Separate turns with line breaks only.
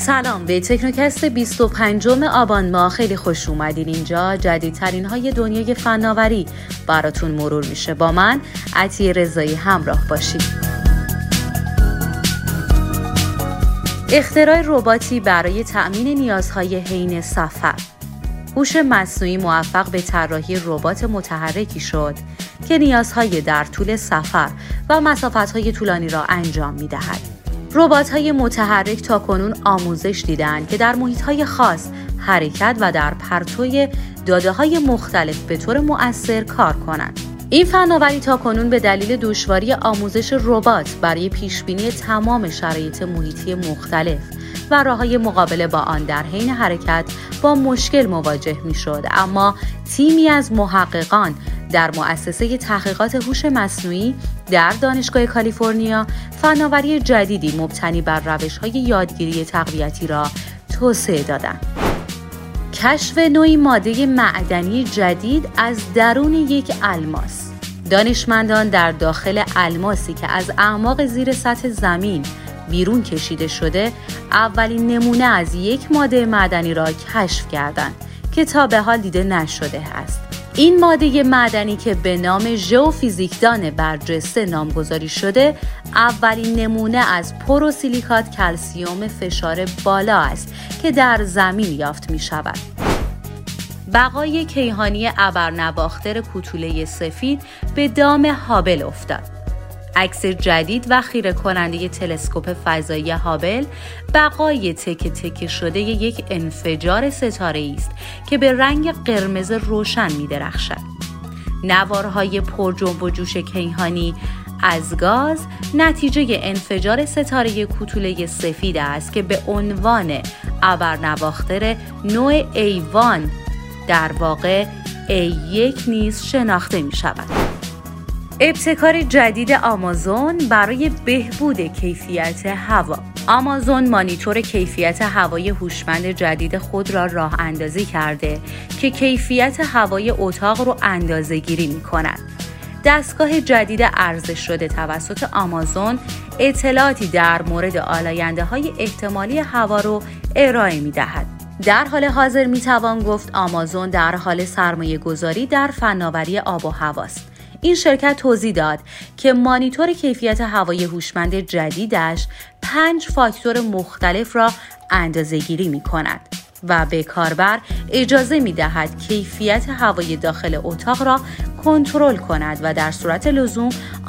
سلام، به تکنوکست 25 آبان ماه خیلی خوش اومدین. اینجا جدیدترین های دنیای فناوری براتون مرور میشه. با من عطیه رضایی همراه باشید. اختراع رباتی برای تأمین نیازهای حین سفر. هوش مصنوعی موفق به طراحی ربات متحرکی شد که نیازهای در طول سفر و مسافت‌های طولانی را انجام می‌دهد. ربات‌های متحرک تاکنون آموزش دیدند که در محیط‌های خاص حرکت و در پرتوی داده‌های مختلف به طور مؤثر کار کنند. این فناوری تاکنون به دلیل دشواری آموزش ربات برای پیشبینی تمام شرایط محیطی مختلف و راه‌های مقابله با آن در حین حرکت با مشکل مواجه می‌شد، اما تیمی از محققان در مؤسسه تحقیقات هوش مصنوعی در دانشگاه کالیفرنیا فناوری جدیدی مبتنی بر روش‌های یادگیری تقویتی را توسعه دادند. کشف نوعی ماده معدنی جدید از درون یک الماس. دانشمندان در داخل الماسی که از اعماق زیر سطح زمین بیرون کشیده شده، اولین نمونه از یک ماده معدنی را کشف کردند که تا به حال دیده نشده است. این ماده معدنی که به نام ژئوفیزیکدان برجسته نامگذاری شده، اولین نمونه از پروسیلیکات کلسیم فشار بالا است که در زمین یافت می شود. بقای کیهانی ابرنواختر کوتوله سفید به دام هابل افتاد. عکس جدید و خیره کننده تلسکوپ فضایی هابل بقای تکه تکه شده یک انفجار ستاره‌ای است که به رنگ قرمز روشن می‌درخشد. نوارهای پر جنب و جوش کیهانی از گاز نتیجه انفجار ستاره کوتوله سفید است که به عنوان ابرنواختر نوع A1 در واقع A1 نیز شناخته می‌شود. ابتکار جدید آمازون برای بهبود کیفیت هوا. آمازون مانیتور کیفیت هوای هوشمند جدید خود را راه اندازی کرده که کیفیت هوای اتاق را اندازه‌گیری می‌کند. دستگاه جدید عرضه شده توسط آمازون اطلاعاتی در مورد آلاینده‌های احتمالی هوا را ارائه می‌دهد. در حال حاضر می‌توان گفت آمازون در حال سرمایه‌گذاری در فناوری آب و هواست. این شرکت توضیح داد که مانیتور کیفیت هوای هوشمند جدیدش 5 فاکتور مختلف را اندازه‌گیری می‌کند و به کاربر اجازه می‌دهد کیفیت هوای داخل اتاق را کنترل کند و در صورت لزوم